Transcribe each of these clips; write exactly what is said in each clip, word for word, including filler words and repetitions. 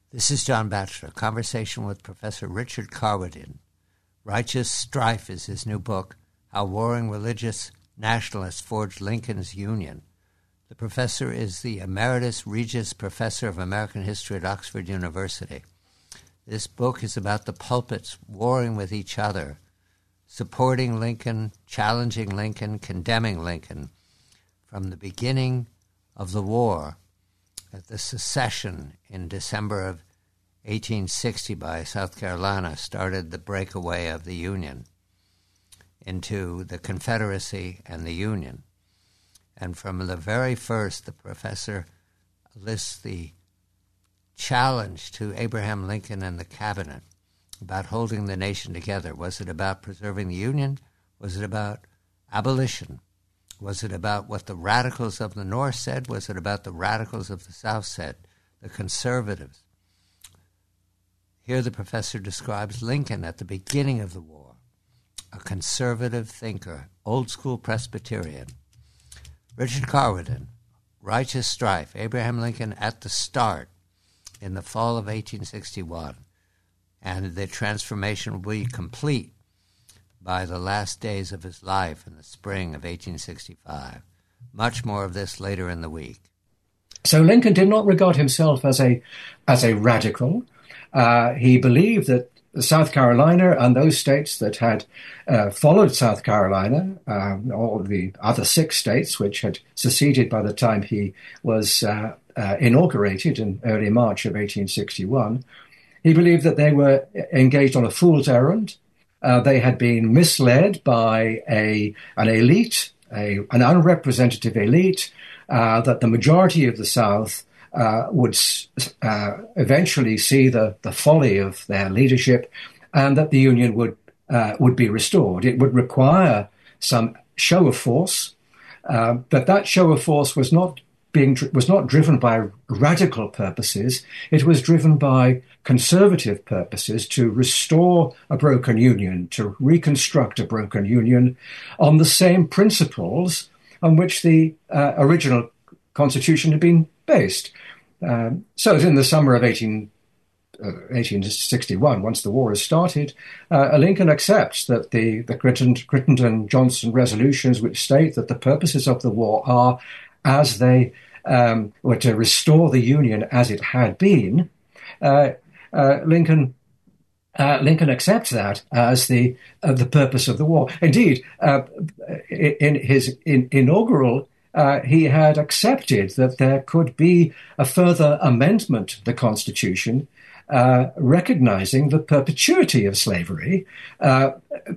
This is John Batchelor, conversation with Professor Richard Carwardin. Righteous Strife is his new book, How Warring Religious Nationalists Forged Lincoln's Union. The professor is the Emeritus Regius Professor of American History at Oxford University. This book is about the pulpits warring with each other, supporting Lincoln, challenging Lincoln, condemning Lincoln, from the beginning of the war at the secession in December of eighteen sixty by South Carolina started the breakaway of the Union into the Confederacy and the Union. And from the very first, the professor lists the challenge to Abraham Lincoln and the cabinet about holding the nation together. Was it about preserving the Union? Was it about abolition? Was it about what the radicals of the North said? Was it about the radicals of the South said, the conservatives? Here the professor describes Lincoln at the beginning of the war, a conservative thinker, old-school Presbyterian. Richard Carwardin, Righteous Strife, Abraham Lincoln at the start in the fall of eighteen sixty-one, and the transformation will be complete by the last days of his life in the spring of eighteen sixty-five. Much more of this later in the week. So Lincoln did not regard himself as a as a radical. Uh, he believed that South Carolina and those states that had uh, followed South Carolina, uh, all the other six states which had seceded by the time he was uh, uh, inaugurated in early March of eighteen sixty-one, he believed that they were engaged on a fool's errand. Uh, they had been misled by a an elite, a, an unrepresentative elite, uh, that the majority of the South uh, would uh, eventually see the, the folly of their leadership, and that the Union would uh, would be restored. It would require some show of force, uh, but that show of force was not being was not driven by radical purposes. It was driven by conservative purposes to restore a broken union, to reconstruct a broken union on the same principles on which the uh, original Constitution had been based. Um, so in the summer of eighteen sixty-one, once the war has started, uh, Lincoln accepts that the, the Crittenden-Johnson resolutions, which state that the purposes of the war are as they um, were to restore the Union as it had been, uh, uh, Lincoln uh, Lincoln accepts that as the uh, the purpose of the war. Indeed, uh, in his in, inaugural, uh, he had accepted that there could be a further amendment to the Constitution, uh, recognizing the perpetuity of slavery, uh,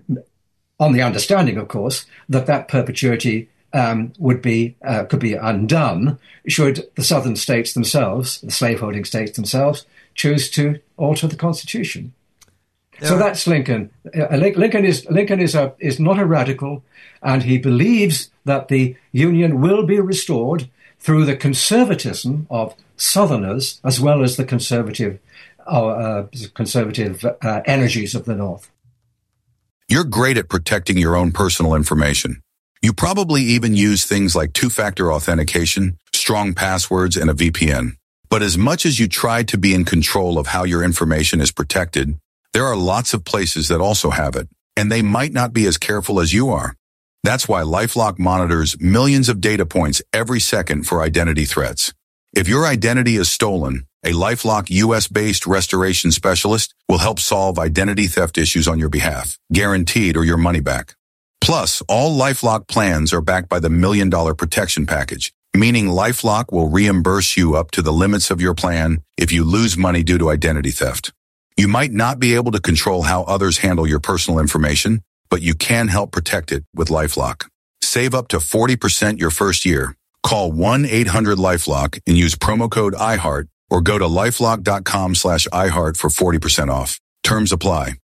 on the understanding, of course, that that perpetuity Um, would be uh, could be undone should the southern states themselves, the slaveholding states themselves, choose to alter the Constitution. There so are... that's Lincoln. Uh, Lincoln is Lincoln is a is not a radical, and he believes that the Union will be restored through the conservatism of Southerners as well as the conservative uh, uh, conservative uh, energies of the North. You're great at protecting your own personal information. You probably even use things like two-factor authentication, strong passwords, and a V P N. But as much as you try to be in control of how your information is protected, there are lots of places that also have it, and they might not be as careful as you are. That's why LifeLock monitors millions of data points every second for identity threats. If your identity is stolen, a LifeLock U S-based restoration specialist will help solve identity theft issues on your behalf, guaranteed or your money back. Plus, all LifeLock plans are backed by the Million Dollar Protection Package, meaning LifeLock will reimburse you up to the limits of your plan if you lose money due to identity theft. You might not be able to control how others handle your personal information, but you can help protect it with LifeLock. Save up to forty percent your first year. Call one eight hundred LifeLock and use promo code iHeart or go to lifelock dot com slash iHeart for forty percent off. Terms apply.